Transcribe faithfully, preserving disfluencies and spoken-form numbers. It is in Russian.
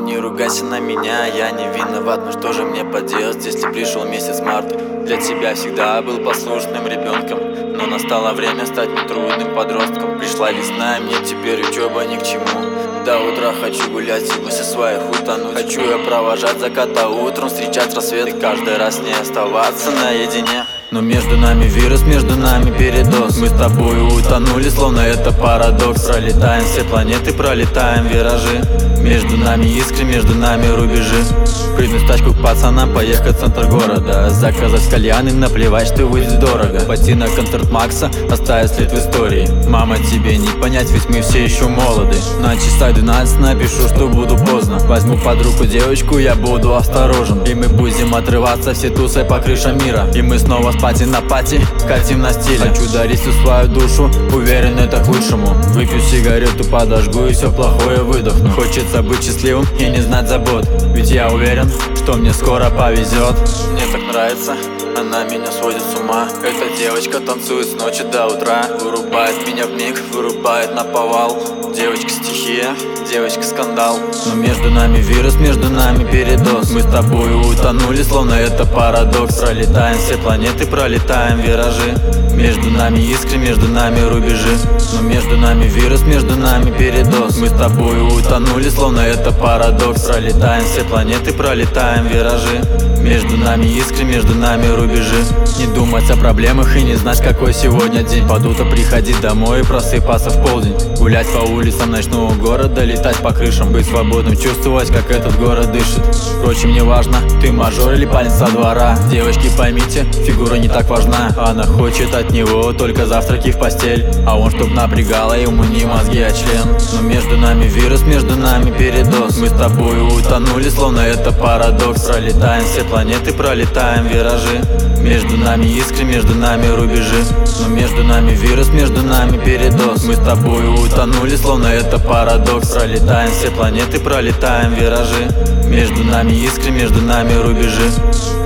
не ругайся на меня, я не виноват. Но что же мне поделать, если пришел месяц март? Для тебя всегда был послушным ребенком, но настало время стать нетрудным подростком. Пришла весна, и мне теперь учеба ни к чему. До утра хочу гулять и в мысли своих утонуть. Хочу я провожать закат, а утром встречать рассвет, и каждый раз не оставаться наедине. Но между нами вирус, между нами передоз. Мы с тобой утонули, словно это парадокс. Пролетаем все планеты, пролетаем виражи. Между нами искры, между нами рубежи. Прыгнуть в тачку к пацанам, поехать в центр города. Заказать кальян, наплевать, что выйдет дорого. Пойти на концерт Макса, оставить след в истории. Мама, тебе не понять, ведь мы все еще молоды. На часах двенадцать напишу, что буду поздно. Возьму под руку девочку, я буду осторожен. И мы будем отрываться все тусой по крышам мира. И мы снова с пати на пати, катим на стиле. Хочу дарить всю свою душу, уверен, это к лучшему. Выпью сигарету, подожгу и все плохое выдохну. Хочется быть счастливым и не знать забот, ведь я уверен, что мне скоро повезет. Мне так нравится, она меня сводит с ума. Эта девочка танцует с ночи до утра. Вырубает меня вмиг, вырубает наповал. Девочка стихия, девочка скандал. Но между нами вирус, между нами передоз. Мы с тобой утонули, словно это парадокс. Пролетаем все планеты, пролетаем виражи. Между нами искры, между нами рубежи. Но между нами вирус, между нами передоз. Мы с тобой утонули, словно это парадокс. Пролетаем все планеты, пролетаем виражи. Между нами искры, между нами рубежи. Не думать о проблемах и не знать, какой сегодня день. Под утро приходить домой и просыпаться в полдень. Гулять по улицам ночного города, летать по крышам. Быть свободным, чувствовать, как этот город дышит. Впрочем, не важно, ты мажор или парень со двора. Девочки, поймите, фигура не так важна. Она хочет от него только завтраки в постель, а он чтоб напрягало ему не мозги, а член. Но между нами вирус, между нами передоз. Мы с тобой утонули, словно это парадокс. Пролетаем все планеты, пролетаем виражи. Между нами искры, между нами рубежи. Но между нами вирус, между нами передоз. Мы с тобой утонули, словно это парадокс. Пролетаем все планеты, пролетаем виражи. Между нами искры, между нами рубежи.